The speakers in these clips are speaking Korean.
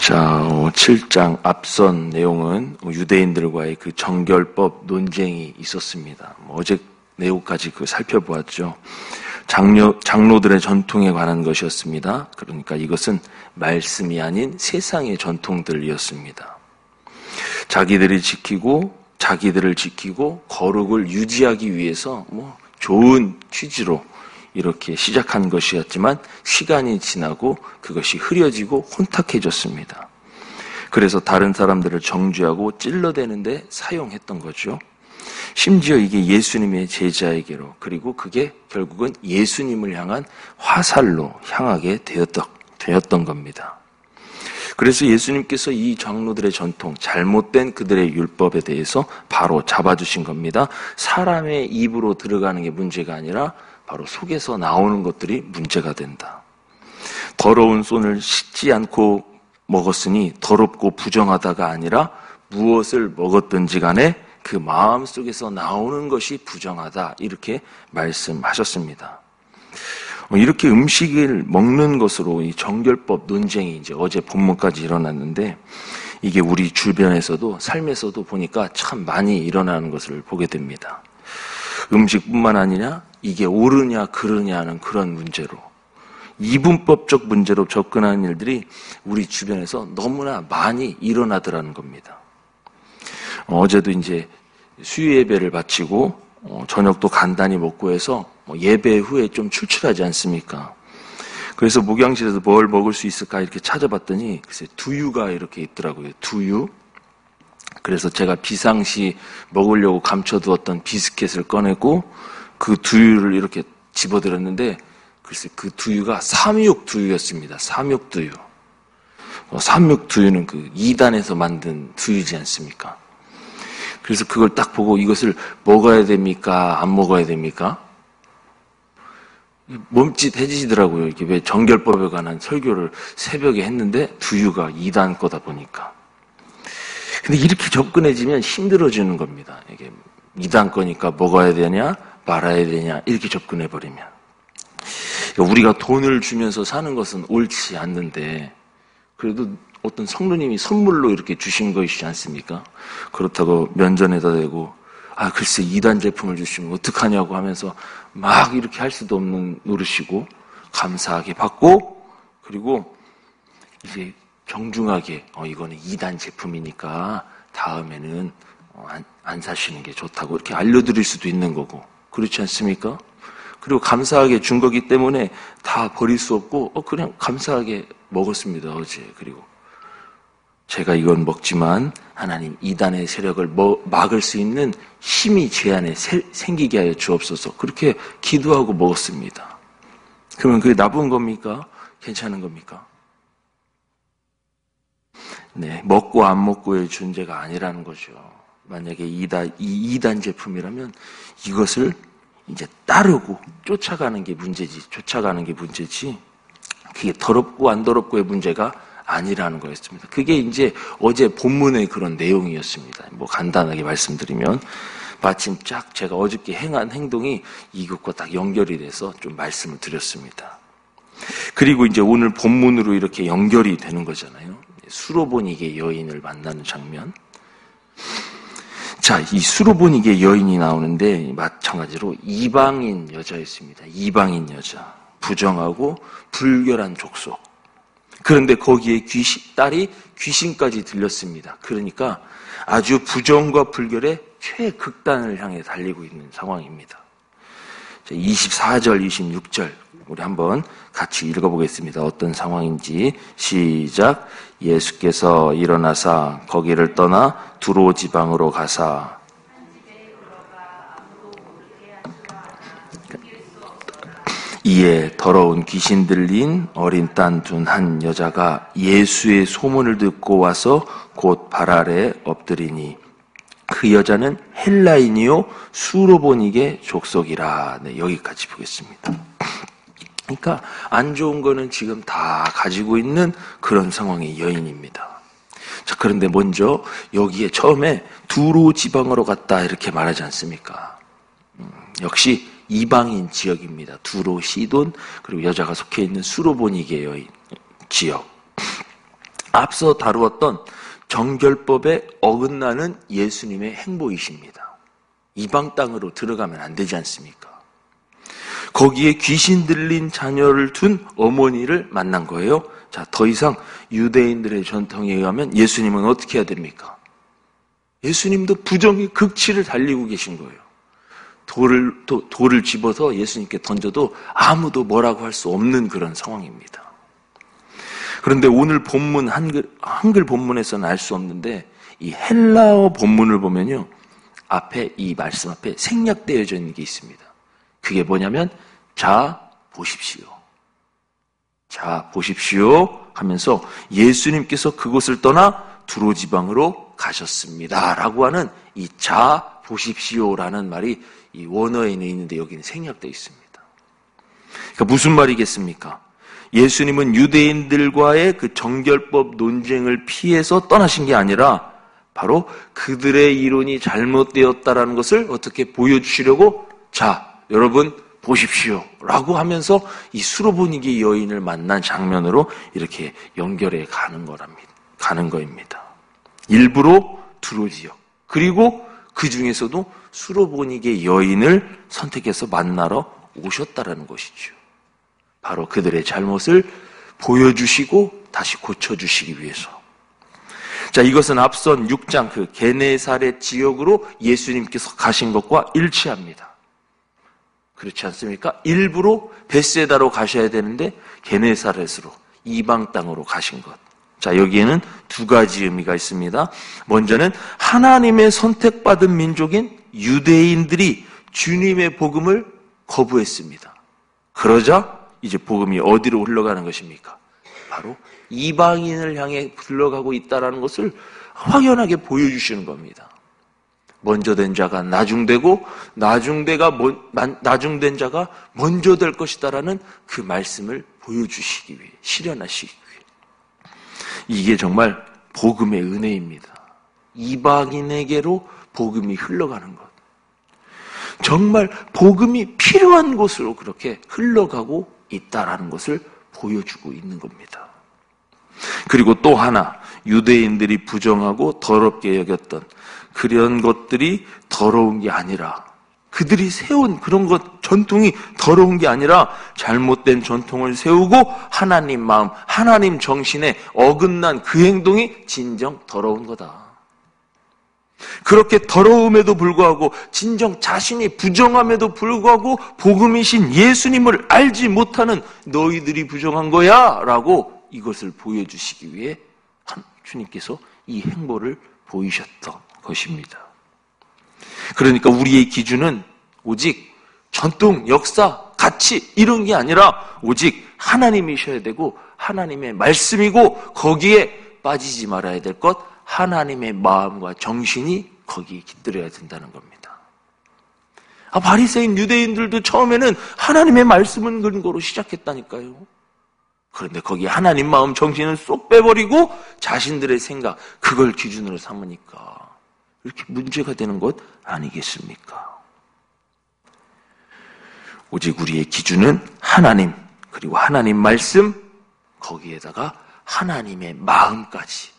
자, 7장 앞선 내용은 유대인들과의 그 정결법 논쟁이 있었습니다. 어제 내용까지 살펴보았죠. 장로들의 전통에 관한 것이었습니다. 그러니까 이것은 말씀이 아닌 세상의 전통들이었습니다. 자기들을 지키고 거룩을 유지하기 위해서 좋은 취지로 이렇게 시작한 것이었지만 시간이 지나고 그것이 흐려지고 혼탁해졌습니다. 그래서 다른 사람들을 정죄하고 찔러대는데 사용했던 거죠. 심지어 이게 예수님의 제자에게로, 그리고 그게 결국은 예수님을 향한 화살로 향하게 되었던 겁니다. 그래서 예수님께서 이 장로들의 전통, 잘못된 그들의 율법에 대해서 바로 잡아주신 겁니다. 사람의 입으로 들어가는 게 문제가 아니라 바로 속에서 나오는 것들이 문제가 된다. 더러운 손을 씻지 않고 먹었으니 더럽고 부정하다가 아니라 무엇을 먹었든지 간에 그 마음 속에서 나오는 것이 부정하다, 이렇게 말씀하셨습니다. 이렇게 음식을 먹는 것으로 이 정결법 논쟁이 이제 어제 본문까지 일어났는데, 이게 우리 주변에서도 삶에서도 보니까 참 많이 일어나는 것을 보게 됩니다. 음식뿐만 아니라 이게 옳으냐 그르냐는 그런 문제로, 이분법적 문제로 접근하는 일들이 우리 주변에서 너무나 많이 일어나더라는 겁니다. 어제도 이제 수요 예배를 마치고 저녁도 간단히 먹고 해서 예배 후에 좀 출출하지 않습니까? 그래서 목양실에서 뭘 먹을 수 있을까 이렇게 찾아봤더니 글쎄 두유가 이렇게 있더라고요. 두유. 그래서 제가 비상시 먹으려고 감춰두었던 비스켓을 꺼내고 그 두유를 이렇게 집어들었는데 글쎄 그 두유가 삼육 두유였습니다. 삼육 두유. 삼육 두유는 그 2단에서 만든 두유지 않습니까? 그래서 그걸 딱 보고 이것을 먹어야 됩니까? 안 먹어야 됩니까? 멈칫해지더라고요. 이게 왜 정결법에 관한 설교를 새벽에 했는데 두유가 2단 거다 보니까. 근데 이렇게 접근해지면 힘들어지는 겁니다. 이게 2단 거니까 먹어야 되냐 말아야 되냐 이렇게 접근해버리면. 그러니까 우리가 돈을 주면서 사는 것은 옳지 않는데 그래도 어떤 성도님이 선물로 이렇게 주신 것이지 않습니까? 그렇다고 면전에다 대고 글쎄 2단 제품을 주시면 어떡하냐고 하면서 막 이렇게 할 수도 없는 노릇이고, 감사하게 받고, 그리고 이제 정중하게 이거는 2단 제품이니까 다음에는 안 사시는 게 좋다고 이렇게 알려드릴 수도 있는 거고, 그렇지 않습니까? 그리고 감사하게 준 거기 때문에 다 버릴 수 없고 그냥 감사하게 먹었습니다 어제. 그리고 제가 이건 먹지만 하나님 2단의 세력을 막을 수 있는 힘이 제 안에 생기게 하여 주옵소서, 그렇게 기도하고 먹었습니다. 그러면 그게 나쁜 겁니까? 괜찮은 겁니까? 네, 먹고 안 먹고의 존재가 아니라는 거죠. 만약에 2단 제품이라면 이것을 이제 따르고 쫓아가는 게 문제지, 그게 더럽고 안 더럽고의 문제가 아니라는 거였습니다. 그게 이제 어제 본문의 그런 내용이었습니다. 간단하게 말씀드리면, 마침 쫙 제가 어저께 행한 행동이 이것과 딱 연결이 돼서 좀 말씀을 드렸습니다. 그리고 이제 오늘 본문으로 이렇게 연결이 되는 거잖아요. 수로보니게 여인을 만나는 장면. 자, 이 수로보니게 여인이 나오는데 마찬가지로 이방인 여자였습니다. 이방인 여자. 부정하고 불결한 족속. 그런데 거기에 딸이 귀신까지 들렸습니다. 그러니까 아주 부정과 불결의 최극단을 향해 달리고 있는 상황입니다. 24절, 26절 우리 한번 같이 읽어보겠습니다. 어떤 상황인지. 시작. 예수께서 일어나사 거기를 떠나 두로 지방으로 가사. 이에 더러운 귀신 들린 어린 딸 둔 한 여자가 예수의 소문을 듣고 와서 곧 발 아래 엎드리니 그 여자는 헬라인이요 수로보니게 족속이라. 네, 여기까지 보겠습니다. 그러니까 안 좋은 거는 지금 다 가지고 있는 그런 상황의 여인입니다. 자, 그런데 먼저 여기에 처음에 두로 지방으로 갔다 이렇게 말하지 않습니까? 역시 이방인 지역입니다. 두로, 시돈, 그리고 여자가 속해 있는 수로보니게 여인 지역. 앞서 다루었던 정결법에 어긋나는 예수님의 행보이십니다. 이방 땅으로 들어가면 안 되지 않습니까? 거기에 귀신 들린 자녀를 둔 어머니를 만난 거예요. 자, 더 이상 유대인들의 전통에 의하면 예수님은 어떻게 해야 됩니까? 예수님도 부정의 극치를 달리고 계신 거예요. 돌을 집어서 예수님께 던져도 아무도 뭐라고 할 수 없는 그런 상황입니다. 그런데 오늘 본문, 한글 본문에서는 알 수 없는데 이 헬라어 본문을 보면요. 앞에 이 말씀 앞에 생략되어져 있는 게 있습니다. 그게 뭐냐면 자 보십시오. 자 보십시오 하면서 예수님께서 그곳을 떠나 두로 지방으로 가셨습니다. 라고 하는 이 자 보십시오라는 말이 이 원어에는 있는데 여기는 생략되어 있습니다. 그러니까 무슨 말이겠습니까? 예수님은 유대인들과의 그 정결법 논쟁을 피해서 떠나신 게 아니라 바로 그들의 이론이 잘못되었다라는 것을 어떻게 보여주시려고 자, 여러분 보십시오 라고 하면서 이 수로보니게 여인을 만난 장면으로 이렇게 연결해 가는 거입니다. 일부러 두로 지역 그리고 그 중에서도 수로보니게 여인을 선택해서 만나러 오셨다라는 것이죠. 바로 그들의 잘못을 보여주시고 다시 고쳐주시기 위해서. 자, 이것은 앞선 6장 그 게네사렛 지역으로 예수님께서 가신 것과 일치합니다. 그렇지 않습니까? 일부러 벳세다로 가셔야 되는데 게네사렛으로 이방 땅으로 가신 것. 자, 여기에는 두 가지 의미가 있습니다. 먼저는 하나님의 선택받은 민족인 유대인들이 주님의 복음을 거부했습니다. 그러자 이제 복음이 어디로 흘러가는 것입니까? 바로 이방인을 향해 흘러가고 있다는 것을 확연하게 보여주시는 겁니다. 먼저 된 자가 나중되고 나중된 자가 먼저 될 것이다라는 그 말씀을 보여주시기 위해, 실현하시기 위해. 이게 정말 복음의 은혜입니다. 이방인에게로 복음이 흘러가는 것. 정말 복음이 필요한 곳으로 그렇게 흘러가고 있다라는 것을 보여주고 있는 겁니다. 그리고 또 하나, 유대인들이 부정하고 더럽게 여겼던 그런 것들이 더러운 게 아니라, 그들이 세운 그런 것, 전통이 더러운 게 아니라 잘못된 전통을 세우고 하나님 마음, 하나님 정신에 어긋난 그 행동이 진정 더러운 거다. 그렇게 더러움에도 불구하고 진정 자신이 부정함에도 불구하고 복음이신 예수님을 알지 못하는 너희들이 부정한 거야 라고 이것을 보여주시기 위해 주님께서 이 행보를 보이셨던 것입니다. 그러니까 우리의 기준은 오직 전통, 역사, 가치 이런 게 아니라 오직 하나님이셔야 되고 하나님의 말씀이고 거기에 빠지지 말아야 될 것 하나님의 마음과 정신이 거기에 깃들어야 된다는 겁니다. 바리새인 유대인들도 처음에는 하나님의 말씀은 근거로 시작했다니까요. 그런데 거기에 하나님 마음 정신을 쏙 빼버리고 자신들의 생각 그걸 기준으로 삼으니까 이렇게 문제가 되는 것 아니겠습니까? 오직 우리의 기준은 하나님 그리고 하나님 말씀 거기에다가 하나님의 마음까지.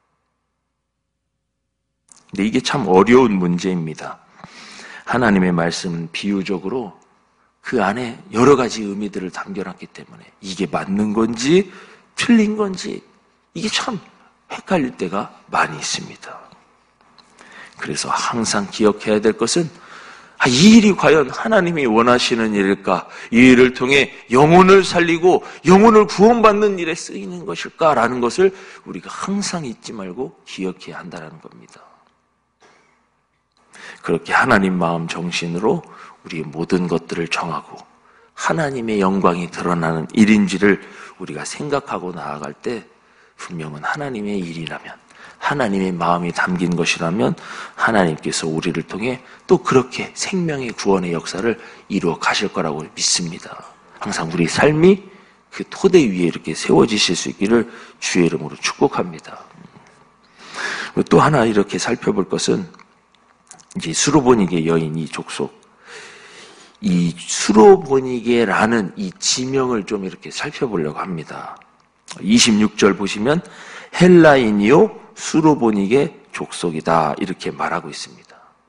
근데 이게 참 어려운 문제입니다. 하나님의 말씀은 비유적으로 그 안에 여러 가지 의미들을 담겨놨기 때문에 이게 맞는 건지 틀린 건지 이게 참 헷갈릴 때가 많이 있습니다. 그래서 항상 기억해야 될 것은 이 일이 과연 하나님이 원하시는 일일까? 이 일을 통해 영혼을 살리고 영혼을 구원받는 일에 쓰이는 것일까라는 것을 우리가 항상 잊지 말고 기억해야 한다는 겁니다. 그렇게 하나님 마음 정신으로 우리의 모든 것들을 정하고 하나님의 영광이 드러나는 일인지를 우리가 생각하고 나아갈 때 분명은 하나님의 일이라면 하나님의 마음이 담긴 것이라면 하나님께서 우리를 통해 또 그렇게 생명의 구원의 역사를 이루어 가실 거라고 믿습니다. 항상 우리 삶이 그 토대 위에 이렇게 세워지실 수 있기를 주의 이름으로 축복합니다. 또 하나 이렇게 살펴볼 것은 이제 수로보니게 여인 이 족속, 이 수로보니게라는 이 지명을 좀 이렇게 살펴보려고 합니다. 26절 보시면 헬라인이요 수로보닉의 족속이다 이렇게 말하고 있습니다.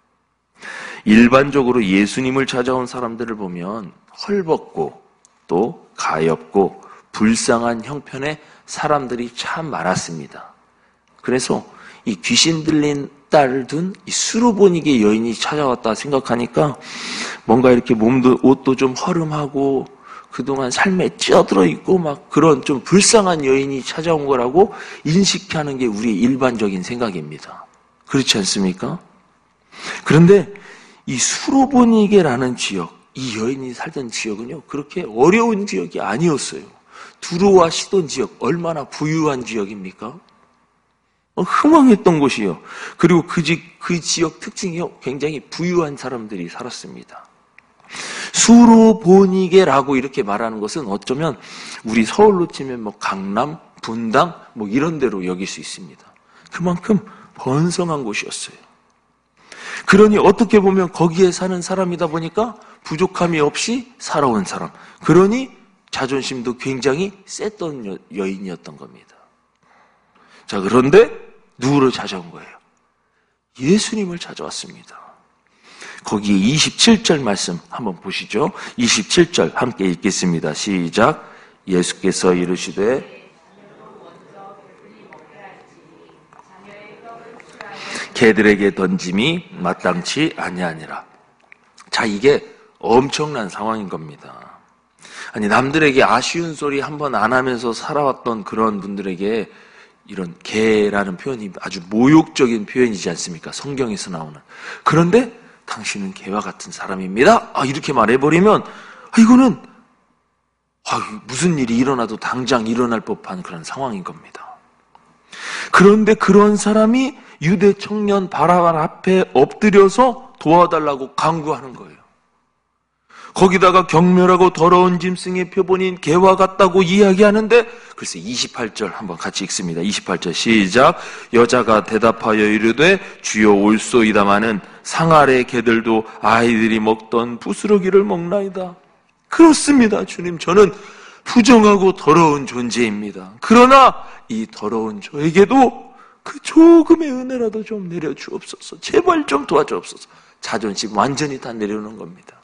일반적으로 예수님을 찾아온 사람들을 보면 헐벗고 또 가엾고 불쌍한 형편의 사람들이 참 많았습니다. 그래서 이 귀신 들린 딸을 둔 이 수로보닉의 여인이 찾아왔다 생각하니까 뭔가 이렇게 몸도 옷도 좀 허름하고 그동안 삶에 찌어들어 있고 막 그런 좀 불쌍한 여인이 찾아온 거라고 인식하는 게 우리의 일반적인 생각입니다. 그렇지 않습니까? 그런데 이 수로보니게라는 지역, 이 여인이 살던 지역은요, 그렇게 어려운 지역이 아니었어요. 두로와 시돈 지역, 얼마나 부유한 지역입니까? 흥왕했던 곳이요. 그리고 그 지역 특징이요, 굉장히 부유한 사람들이 살았습니다. 수로보니게라고 이렇게 말하는 것은 어쩌면 우리 서울로 치면 뭐 강남, 분당 뭐 이런 데로 여길 수 있습니다. 그만큼 번성한 곳이었어요. 그러니 어떻게 보면 거기에 사는 사람이다 보니까 부족함이 없이 살아온 사람. 그러니 자존심도 굉장히 셌던 여인이었던 겁니다. 자, 그런데 누구를 찾아온 거예요? 예수님을 찾아왔습니다. 거기에 27절 말씀 한번 보시죠. 27절 함께 읽겠습니다. 시작. 예수께서 이르시되 개들에게 던짐이 마땅치 아니하니라. 자, 이게 엄청난 상황인 겁니다. 아니, 남들에게 아쉬운 소리 한번 안 하면서 살아왔던 그런 분들에게 이런 개라는 표현이 아주 모욕적인 표현이지 않습니까? 성경에서 나오는. 그런데 당신은 개와 같은 사람입니다. 이렇게 말해버리면 이거는 무슨 일이 일어나도 당장 일어날 법한 그런 상황인 겁니다. 그런데 그런 사람이 유대 청년 바라발 앞에 엎드려서 도와달라고 간구하는 거예요. 거기다가 경멸하고 더러운 짐승의 표본인 개와 같다고 이야기하는데 글쎄 28절 한번 같이 읽습니다. 28절 시작. 여자가 대답하여 이르되 주여 올소이다마는 상아래 개들도 아이들이 먹던 부스러기를 먹나이다. 그렇습니다, 주님. 저는 부정하고 더러운 존재입니다. 그러나 이 더러운 저에게도 그 조금의 은혜라도 좀 내려주옵소서. 제발 좀 도와주옵소서. 자존심 완전히 다 내려놓은 겁니다.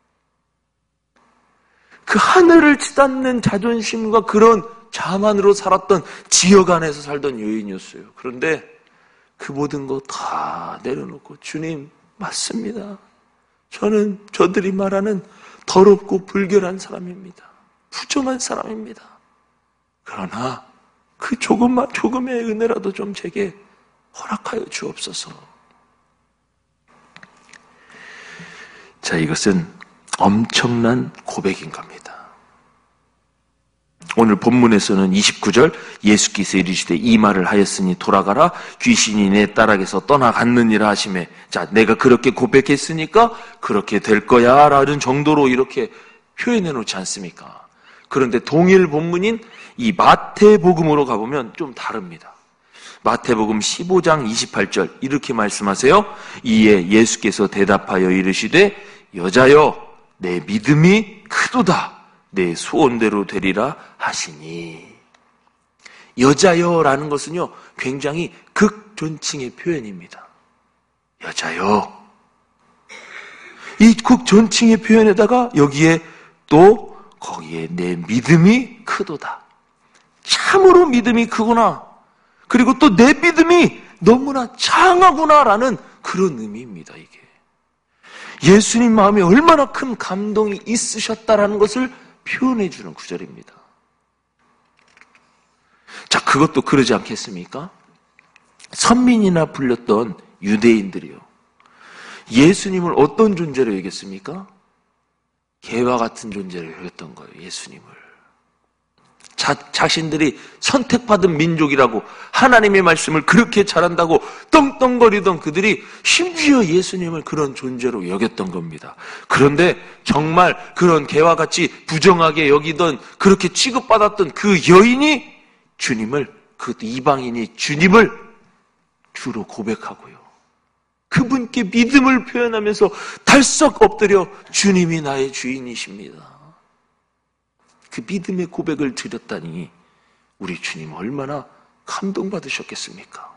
그 하늘을 치닫는 자존심과 그런 자만으로 살았던 지역 안에서 살던 여인이었어요. 그런데 그 모든 거 다 내려놓고 주님 맞습니다. 저는 저들이 말하는 더럽고 불결한 사람입니다. 부정한 사람입니다. 그러나 그 조금의 은혜라도 좀 제게 허락하여 주옵소서. 자, 이것은 엄청난 고백인 겁니다. 오늘 본문에서는 29절 예수께서 이르시되 이 말을 하였으니 돌아가라 귀신이 내 딸에게서 떠나갔느니라 하시매, 자, 내가 그렇게 고백했으니까 그렇게 될 거야 라는 정도로 이렇게 표현해 놓지 않습니까? 그런데 동일 본문인 이 마태복음으로 가보면 좀 다릅니다. 마태복음 15장 28절 이렇게 말씀하세요. 이에 예수께서 대답하여 이르시되 여자여 내 믿음이 크도다. 내 소원대로 되리라 하시니. 여자여라는 것은요 굉장히 극존칭의 표현입니다. 여자여. 이 극존칭의 표현에다가 여기에 또 거기에 내 믿음이 크도다. 참으로 믿음이 크구나. 그리고 또 내 믿음이 너무나 장하구나라는 그런 의미입니다. 이게 예수님 마음에 얼마나 큰 감동이 있으셨다라는 것을 표현해 주는 구절입니다. 자, 그것도 그러지 않겠습니까? 선민이나 불렸던 유대인들이요, 예수님을 어떤 존재로 여겼습니까? 개와 같은 존재로 여겼던 거예요. 예수님을 자신들이 선택받은 민족이라고 하나님의 말씀을 그렇게 잘한다고 떵떵거리던 그들이 심지어 예수님을 그런 존재로 여겼던 겁니다. 그런데 정말 그런 개와 같이 부정하게 여기던, 그렇게 취급받았던 그 여인이 주님을, 그것도 이방인이 주님을 주로 고백하고요, 그분께 믿음을 표현하면서 달썩 엎드려 주님이 나의 주인이십니다. 그 믿음의 고백을 드렸다니 우리 주님 얼마나 감동받으셨겠습니까?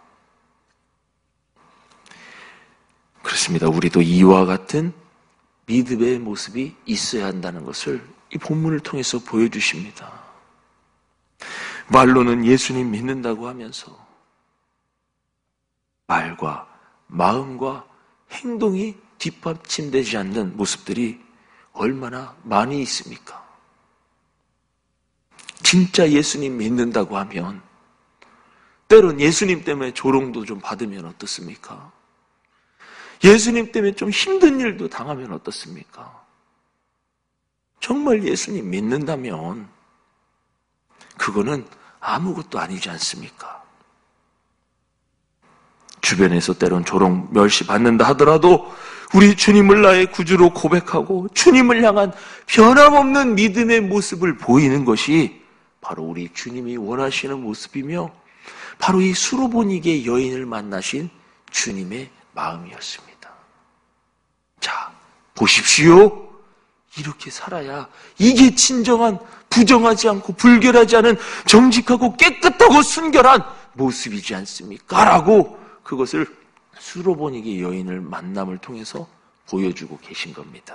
그렇습니다. 우리도 이와 같은 믿음의 모습이 있어야 한다는 것을 이 본문을 통해서 보여주십니다. 말로는 예수님 믿는다고 하면서 말과 마음과 행동이 뒷받침되지 않는 모습들이 얼마나 많이 있습니까? 진짜 예수님 믿는다고 하면 때론 예수님 때문에 조롱도 좀 받으면 어떻습니까? 예수님 때문에 좀 힘든 일도 당하면 어떻습니까? 정말 예수님 믿는다면 그거는 아무것도 아니지 않습니까? 주변에서 때론 조롱, 멸시 받는다 하더라도 우리 주님을 나의 구주로 고백하고 주님을 향한 변함없는 믿음의 모습을 보이는 것이 바로 우리 주님이 원하시는 모습이며 바로 이 수로보니게 여인을 만나신 주님의 마음이었습니다. 자, 보십시오. 이렇게 살아야 이게 진정한 부정하지 않고 불결하지 않은 정직하고 깨끗하고 순결한 모습이지 않습니까? 라고 그것을 수로보니게 여인을 만남을 통해서 보여주고 계신 겁니다.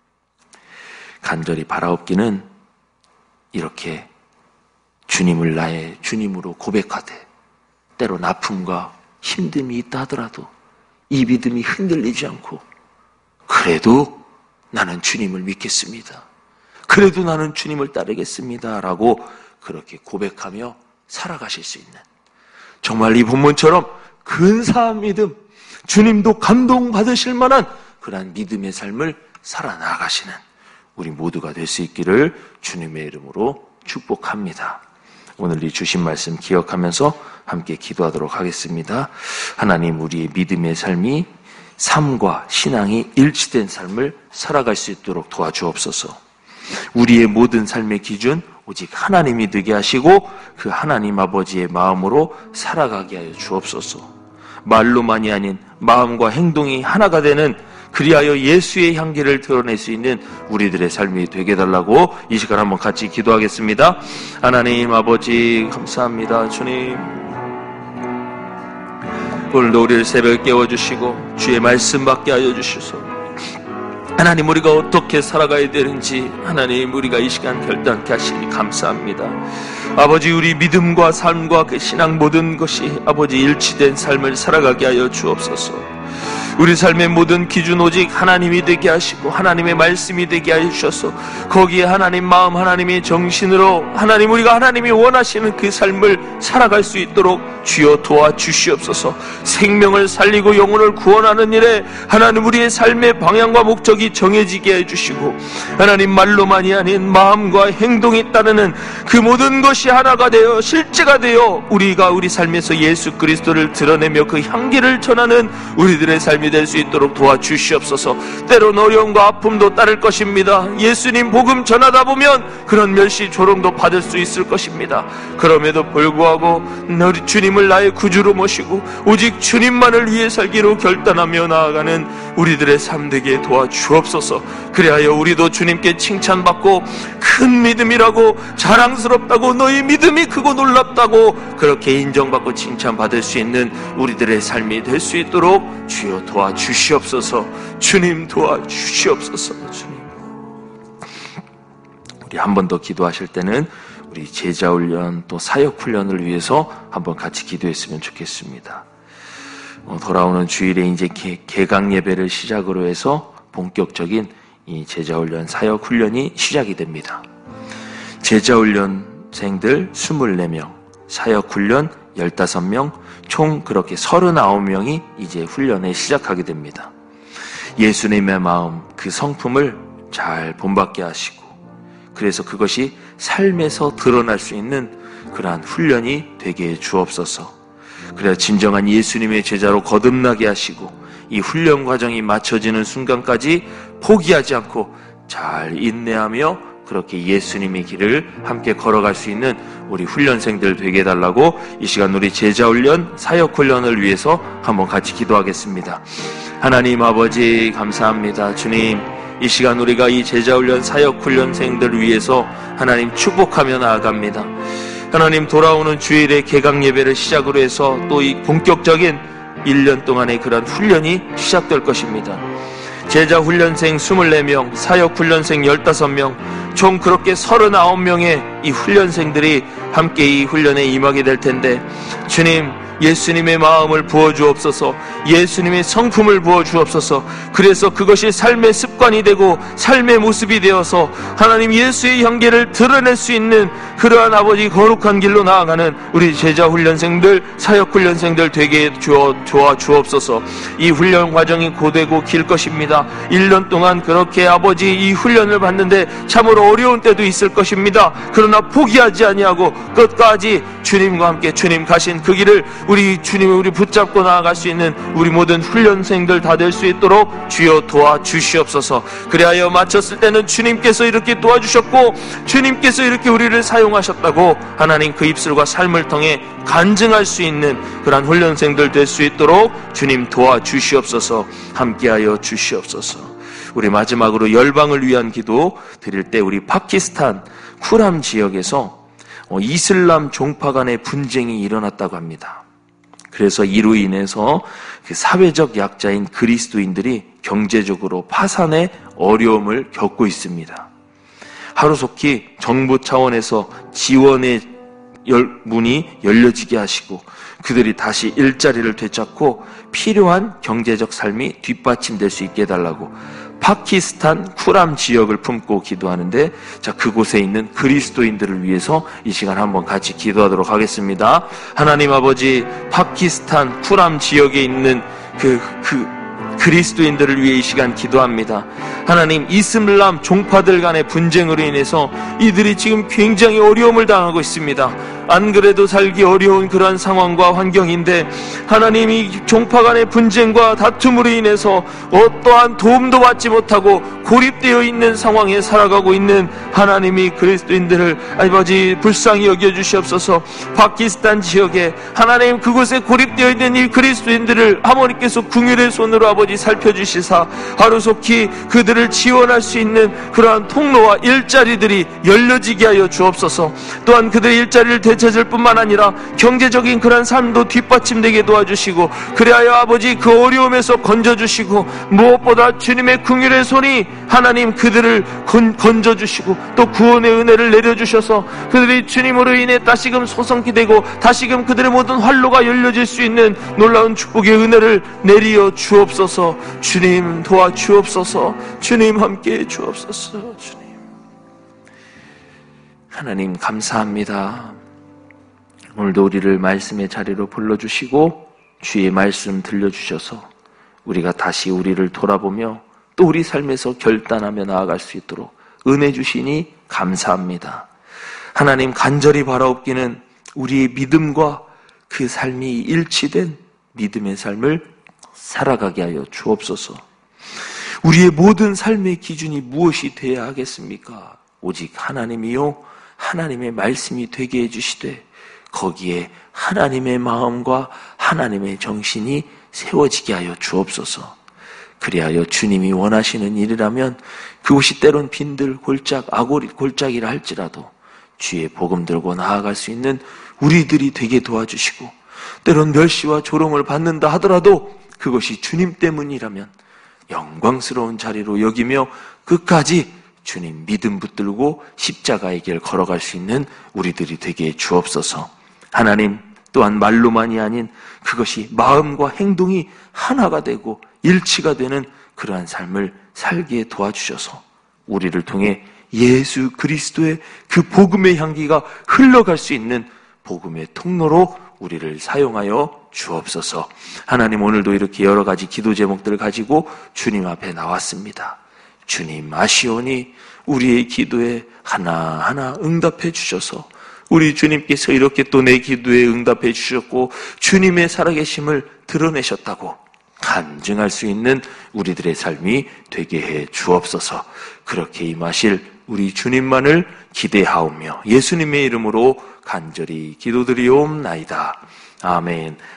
간절히 바라옵기는 이렇게 주님을 나의 주님으로 고백하되 때론 아픔과 힘듦이 있다 하더라도 이 믿음이 흔들리지 않고 그래도 나는 주님을 믿겠습니다. 그래도 나는 주님을 따르겠습니다. 라고 그렇게 고백하며 살아가실 수 있는 정말 이 본문처럼 근사한 믿음, 주님도 감동받으실 만한 그러한 믿음의 삶을 살아나가시는 우리 모두가 될 수 있기를 주님의 이름으로 축복합니다. 오늘 이 주신 말씀 기억하면서 함께 기도하도록 하겠습니다. 하나님, 우리의 믿음의 삶이 삶과 신앙이 일치된 삶을 살아갈 수 있도록 도와주옵소서. 우리의 모든 삶의 기준 오직 하나님이 되게 하시고 그 하나님 아버지의 마음으로 살아가게 하여 주옵소서. 말로만이 아닌 마음과 행동이 하나가 되는, 그리하여 예수의 향기를 드러낼 수 있는 우리들의 삶이 되게 해달라고 이 시간 한번 같이 기도하겠습니다. 하나님 아버지 감사합니다. 주님, 오늘도 우리를 새벽에 깨워주시고 주의 말씀 받게 하여 주시소. 하나님, 우리가 어떻게 살아가야 되는지 하나님 우리가 이 시간 결단케 하시니 감사합니다. 아버지, 우리 믿음과 삶과 그 신앙 모든 것이 아버지 일치된 삶을 살아가게 하여 주옵소서. 우리 삶의 모든 기준 오직 하나님이 되게 하시고 하나님의 말씀이 되게 하여 주셔서 거기에 하나님 마음, 하나님의 정신으로 하나님, 우리가 하나님이 원하시는 그 삶을 살아갈 수 있도록 주여 도와주시옵소서. 생명을 살리고 영혼을 구원하는 일에 하나님 우리의 삶의 방향과 목적이 정해지게 해주시고 하나님, 말로만이 아닌 마음과 행동이 따르는 그 모든 것이 하나가 되어 실제가 되어 우리가 우리 삶에서 예수 그리스도를 드러내며 그 향기를 전하는 우리들의 삶이 될 수 있도록 도와주시옵소서. 때론 어려움과 아픔도 따를 것입니다. 예수님 복음 전하다 보면 그런 멸시 조롱도 받을 수 있을 것입니다. 그럼에도 불구하고 너희 주님을 나의 구주로 모시고 오직 주님만을 위해 살기로 결단하며 나아가는 우리들의 삶 되게 도와주옵소서. 그리하여 우리도 주님께 칭찬받고 큰 믿음이라고 자랑스럽다고, 너희 믿음이 크고 놀랍다고 그렇게 인정받고 칭찬받을 수 있는 우리들의 삶이 될 수 있도록 주여 도와주시옵소서. 주님 도와주시옵소서. 주님, 우리 한 번 더 기도하실 때는 우리 제자훈련 또 사역훈련을 위해서 한번 같이 기도했으면 좋겠습니다. 돌아오는 주일에 이제 개강 예배를 시작으로 해서 본격적인 이 제자훈련 사역훈련이 시작이 됩니다. 제자훈련생들 24명, 사역훈련 15명, 총 그렇게 39명이 이제 훈련에 시작하게 됩니다. 예수님의 마음, 그 성품을 잘 본받게 하시고 그래서 그것이 삶에서 드러날 수 있는 그러한 훈련이 되게 해 주옵소서. 그래야 진정한 예수님의 제자로 거듭나게 하시고 이 훈련 과정이 마쳐지는 순간까지 포기하지 않고 잘 인내하며 그렇게 예수님의 길을 함께 걸어갈 수 있는 우리 훈련생들 되게 해달라고 이 시간 우리 제자훈련, 사역훈련을 위해서 한번 같이 기도하겠습니다. 하나님 아버지 감사합니다. 주님, 이 시간 우리가 이 제자훈련, 사역훈련생들을 위해서 하나님 축복하며 나아갑니다. 하나님, 돌아오는 주일에 개강 예배를 시작으로 해서 또 이 본격적인 1년 동안의 그런 훈련이 시작될 것입니다. 제자 훈련생 24명, 사역 훈련생 15명, 총 그렇게 39명의 이 훈련생들이 함께 이 훈련에 임하게 될 텐데, 주님, 예수님의 마음을 부어주옵소서, 예수님의 성품을 부어주옵소서. 그래서 그것이 삶의 습관이 되고 삶의 모습이 되어서 하나님 예수의 향기를 드러낼 수 있는 그러한 아버지 거룩한 길로 나아가는 우리 제자 훈련생들, 사역 훈련생들 되게 도와 주옵소서. 이 훈련 과정이 고되고 길 것입니다. 1년 동안 그렇게 아버지 이 훈련을 받는데 참으로 어려운 때도 있을 것입니다. 그러나 포기하지 아니하고 끝까지 주님과 함께 주님 가신 그 길을 우리 주님을 붙잡고 나아갈 수 있는 우리 모든 훈련생들 다 될 수 있도록 주여 도와주시옵소서. 그리하여 마쳤을 때는 주님께서 이렇게 도와주셨고 주님께서 이렇게 우리를 사용하셨다고 하나님 그 입술과 삶을 통해 간증할 수 있는 그런 훈련생들 될 수 있도록 주님 도와주시옵소서. 함께하여 주시옵소서. 우리 마지막으로 열방을 위한 기도 드릴 때 우리 파키스탄 쿠람 지역에서 이슬람 종파 간의 분쟁이 일어났다고 합니다. 그래서 이로 인해서 그 사회적 약자인 그리스도인들이 경제적으로 파산의 어려움을 겪고 있습니다. 하루속히 정부 차원에서 지원의 문이 열려지게 하시고 그들이 다시 일자리를 되찾고 필요한 경제적 삶이 뒷받침될 수 있게 해달라고 파키스탄 쿠람 지역을 품고 기도하는데, 자, 그곳에 있는 그리스도인들을 위해서 이 시간 한번 같이 기도하도록 하겠습니다. 하나님 아버지, 파키스탄 쿠람 지역에 있는 그리스도인들을 위해 이 시간 기도합니다. 하나님, 이슬람 종파들 간의 분쟁으로 인해서 이들이 지금 굉장히 어려움을 당하고 있습니다. 안 그래도 살기 어려운 그러한 상황과 환경인데 하나님, 이 종파 간의 분쟁과 다툼으로 인해서 어떠한 도움도 받지 못하고 고립되어 있는 상황에 살아가고 있는 하나님이 그리스도인들을 아버지 불쌍히 여겨주시옵소서. 파키스탄 지역에 하나님 그곳에 고립되어 있는 이 그리스도인들을 하나님께서 긍휼의 손으로 아버지 살펴주시사 하루속히 그들을 지원할 수 있는 그러한 통로와 일자리들이 열려지게 하여 주옵소서. 또한 그들의 일자리를 되찾을 뿐만 아니라 경제적인 그런 삶도 뒷받침되게 도와주시고 그리하여 아버지 그 어려움에서 건져주시고 무엇보다 주님의 긍휼의 손이 하나님 그들을 건져주시고 또 구원의 은혜를 내려주셔서 그들이 주님으로 인해 다시금 소성케 되고 다시금 그들의 모든 활로가 열려질 수 있는 놀라운 축복의 은혜를 내리어 주옵소서. 주님 도와주옵소서. 주님 함께해 주옵소서. 주님 하나님 감사합니다. 오늘도 우리를 말씀의 자리로 불러주시고 주의 말씀 들려주셔서 우리가 다시 우리를 돌아보며 또 우리 삶에서 결단하며 나아갈 수 있도록 은혜 주시니 감사합니다. 하나님, 간절히 바라옵기는 우리의 믿음과 그 삶이 일치된 믿음의 삶을 살아가게 하여 주옵소서. 우리의 모든 삶의 기준이 무엇이 되어야 하겠습니까? 오직 하나님이요 하나님의 말씀이 되게 해주시되 거기에 하나님의 마음과 하나님의 정신이 세워지게 하여 주옵소서. 그리하여 주님이 원하시는 일이라면 그곳이 때론 빈들 골짝 골짜기라 할지라도 주의 복음 들고 나아갈 수 있는 우리들이 되게 도와주시고 때론 멸시와 조롱을 받는다 하더라도 그것이 주님 때문이라면 영광스러운 자리로 여기며 끝까지 주님 믿음 붙들고 십자가의 길 걸어갈 수 있는 우리들이 되게 주옵소서. 하나님, 또한 말로만이 아닌 그것이 마음과 행동이 하나가 되고 일치가 되는 그러한 삶을 살기에 도와주셔서 우리를 통해 예수 그리스도의 그 복음의 향기가 흘러갈 수 있는 복음의 통로로 우리를 사용하여 주옵소서. 하나님, 오늘도 이렇게 여러 가지 기도 제목들을 가지고 주님 앞에 나왔습니다. 주님 아시오니 우리의 기도에 하나하나 응답해 주셔서 우리 주님께서 이렇게 또 내 기도에 응답해 주셨고 주님의 살아계심을 드러내셨다고 간증할 수 있는 우리들의 삶이 되게 해 주옵소서. 그렇게 임하실 우리 주님만을 기대하오며 예수님의 이름으로 간절히 기도드리옵나이다. 아멘.